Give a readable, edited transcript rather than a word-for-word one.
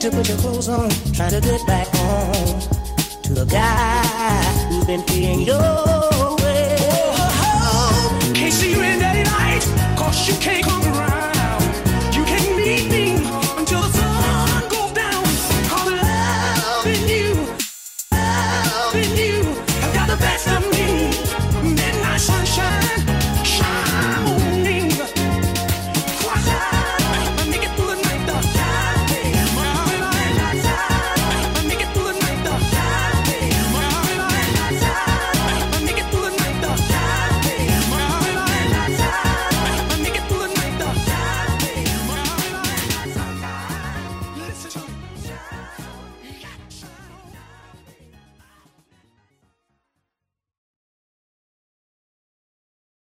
to put your clothes on, trying to get back home to the guy who's been paying your way. Oh, can't see you in that light, 'cause you can't come around.